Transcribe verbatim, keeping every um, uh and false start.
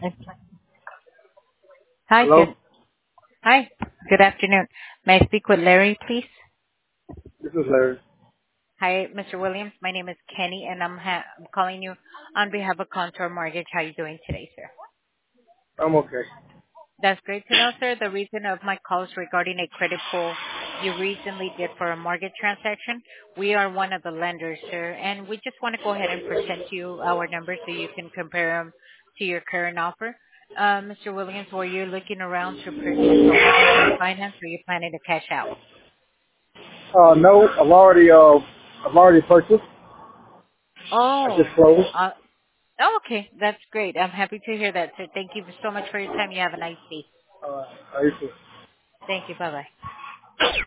Okay. Hi, Hello, good. Hi, good afternoon. May I speak with Larry, please? this is Larry. Hi, Mister Williams. My name is Kenny, and I'm ha- I'm calling you on behalf of Contour Mortgage. How are you doing today, sir? I'm okay. That's great to know, sir. The reason of my call is regarding a credit pull you recently did for a mortgage transaction. We are one of the lenders, sir, and we just want to go ahead and present you our numbers so you can compare them to your current offer. Uh, Mister Williams, were you looking around to purchase a home or refinance, or are you planning to cash out? Uh, no, I've already uh, I've already purchased. I Oh, just closed. uh, oh, okay. That's great. I'm happy to hear that, sir. Thank you so much for your time. You have a nice day. Uh, I used to Thank you. Bye-bye.